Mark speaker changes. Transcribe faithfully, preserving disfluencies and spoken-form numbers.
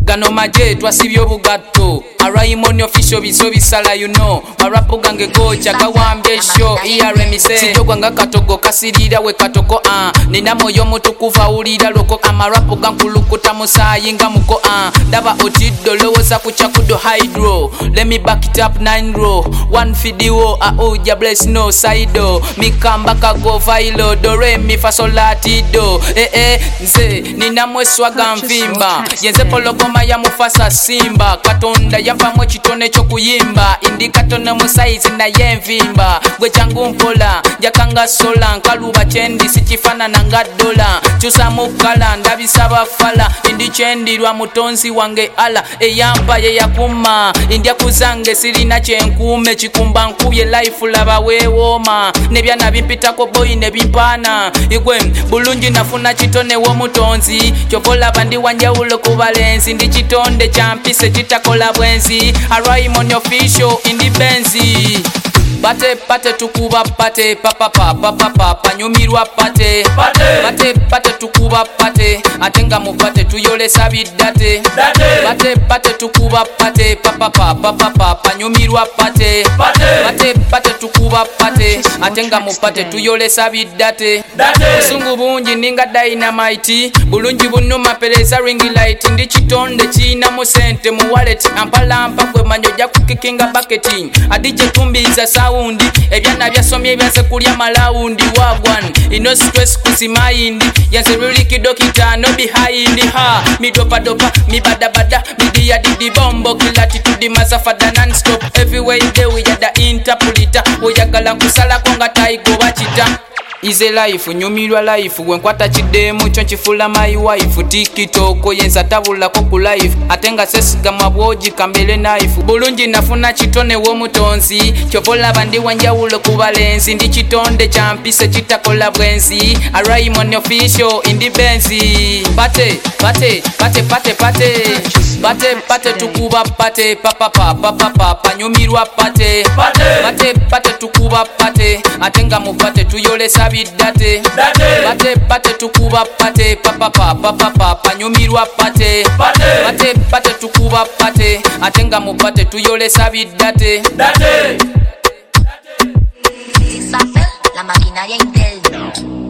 Speaker 1: gano maje twasibye obugatto Araimoni official biso bisala you know marapu gange gocha gawambye show E R M C sijogwa nga katogo kasirira we katoko ah nina moyo mutukuva ulira loko amarapu gankulukuta musayi nga muko ah daba otiddo lowoza kuchakudo hydro let me back it up nine row one video a oja bless no saido mikamba kago vailo do re mi fa sol la ti do eh eh nze nina mweswaga mvimba yenze pologoma ya mufasa simba katonda yavamwe kitone kyo kuyimba indikatone mu size na yenvimba gwe changu mpola jakanga sola nkaluba chendi sikifanana nga dola chusa mukala ndabisaba fala indichendirwa mutonzi wange ala eyamba ye yakuma indya kuzange sirina chenkume chikumba nkuye life laba wewoma nebyana bimpitako boy nebimpana igwe bulungi nafuna kitone wo mutonzi chokola bandi wanjawulo kubalenzi ndi kitonde champise kitakola bwenzi Araimoni official indi benzi Bate pate tukuba pate papa papa papa panyumirwa pate Bate pate tukuba pate atenga mupate tuyole sabidate Bate pate tukuba pate papa papa papa panyumirwa pate Bate pate tukuba pate atenga mupate tuyole sabidate Sungu bunji ninga dynamite bulungi bunuma pereza ring light ndi kitonde china mu sente mu wallet ampalampa kwe manyo jakukikinga bucketing adije tumbiza saundi ebyana byasomye byanze kulya malaundi wagwan ino stress kusimaindi yanze really kidokita no behind ha midopa dopa mibadabada midia didi bombo kilati tudi mazafada non stop everywhere you go we yada interpolita oyagala kusala konga taigo bachita Ize life nyumirwa life wenkwata chidemu chonchifula my wife tikitoko yenza tabula ko ku life atenga sesiga mabwoji kambele knife bulungi nafuna kitone wo mutonzi chopola bandi wanjawulo kubalenzi ndi kitonde champise kitakola bwenzi Araimoni official indi benzi pate pate pate pate pate pate pate tukuba pate papa papa papa panyumirwa pate pate pate tukuba pate atenga mupate tuyole sabidate Bate pate tukuba pate papa papa papa panyumirwa pate Bate pate tukuba pate atenga mupate tuyole sabidate
Speaker 2: La maquinaria Intel.